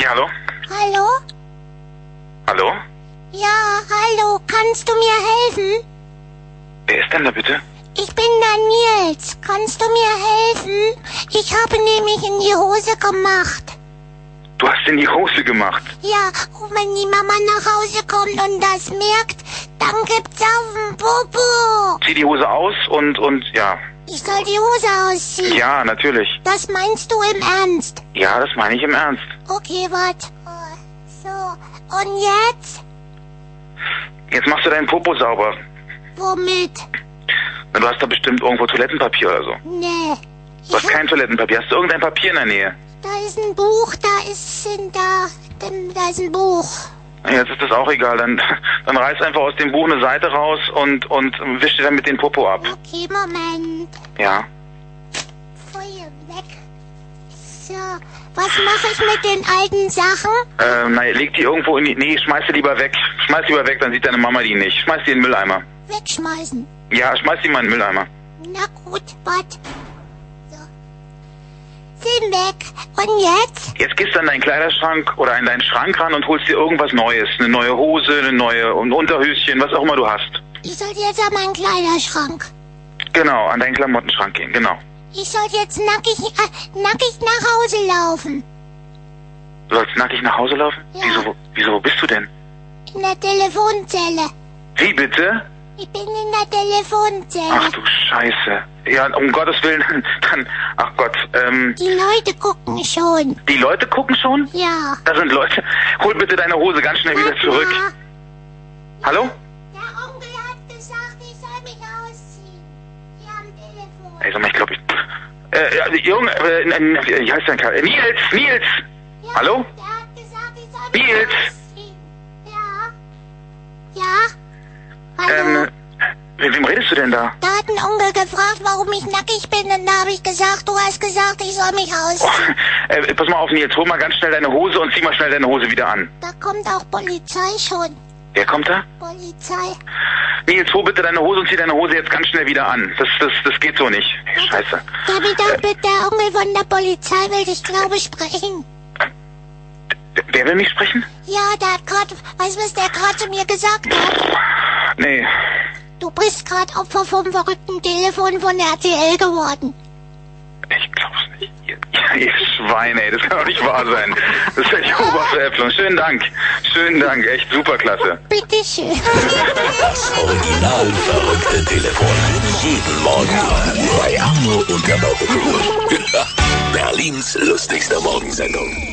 Ja, hallo? Hallo? Hallo? Ja, hallo, kannst du mir helfen? Wer ist denn da bitte? Ich bin da Nils. Kannst du mir helfen? Ich habe nämlich in die Hose gemacht. Du hast in die Hose gemacht. Ja, und wenn die Mama nach Hause kommt und das merkt, dann gibt's auf den Popo. Zieh die Hose aus und ja. Ich soll die Hose ausziehen. Ja, natürlich. Das meinst du im Ernst? Ja, das meine ich im Ernst. Okay, warte. So, und jetzt? Jetzt machst du deinen Popo sauber. Womit? Na, du hast da bestimmt irgendwo Toilettenpapier oder so. Nee. Du hast kein Toilettenpapier. Hast du irgendein Papier in der Nähe? Da ist ein Buch, da ist ein Buch. Jetzt ist das auch egal. Dann reiß einfach aus dem Buch eine Seite raus und wisch dir dann mit den Popo ab. Okay, Moment. Ja. Feuer weg. So, was mache ich mit den alten Sachen? Leg die irgendwo in die... Nee, schmeiß die lieber weg. Schmeiß die lieber weg, dann sieht deine Mama die nicht. Schmeiß die in den Mülleimer. Wegschmeißen. Ja, schmeiß die mal in den Mülleimer. Na gut, warte. So. Sind weg. Und jetzt? Jetzt gehst du an deinen Kleiderschrank oder in deinen Schrank ran und holst dir irgendwas Neues. Eine neue Hose, ein Unterhöschen, was auch immer du hast. Ich soll jetzt an meinen Kleiderschrank. Genau, an deinen Klamottenschrank gehen, genau. Ich soll jetzt nackig nach Hause laufen. Du sollst nackig nach Hause laufen? Ja. Wieso, wo bist du denn? In der Telefonzelle. Wie bitte? Ich bin in der Telefonzelle. Ach du Scheiße. Ja, um Gottes Willen, dann, ach Gott, Die Leute gucken schon. die Leute gucken schon? Ja. Da sind Leute. Hol bitte deine Hose ganz schnell wieder zurück. Mama, Hallo? der Onkel hat gesagt, ich soll mich ausziehen. Hier am Telefon. Ey, sag mal, ich glaube, Junge, wie heißt dein Kerl? Nils! Ja, Hallo? Der hat gesagt, ich soll mich Nils? ausziehen. Ja? Ja? Hallo? Mit wem redest du denn da? Da hat ein Onkel gefragt, warum ich nackig bin, und da habe ich gesagt, du hast gesagt, ich soll mich ausziehen. Pass mal auf, Nils, hol mal ganz schnell deine Hose und zieh mal schnell deine Hose wieder an. Da kommt auch Polizei schon. Wer kommt da? Polizei. Nils, hol bitte deine Hose und zieh deine Hose jetzt ganz schnell wieder an. Das geht so nicht. Scheiße. Der Onkel von der Polizei will dich, glaube ich, sprechen. Wer will mich sprechen? Ja, der hat gerade, weißt du, was der gerade zu mir gesagt hat? Nee. Du bist gerade Opfer vom verrückten Telefon von RTL geworden. Ich glaub's nicht. Ihr Schweine, ey, das kann doch nicht wahr sein. Das ist ja die oberste Äpfel. Schönen Dank, echt superklasse. Bitteschön. Das original verrückte Telefon. Jeden Morgen bei Arno und der Crew. Berlins lustigste Morgensendung.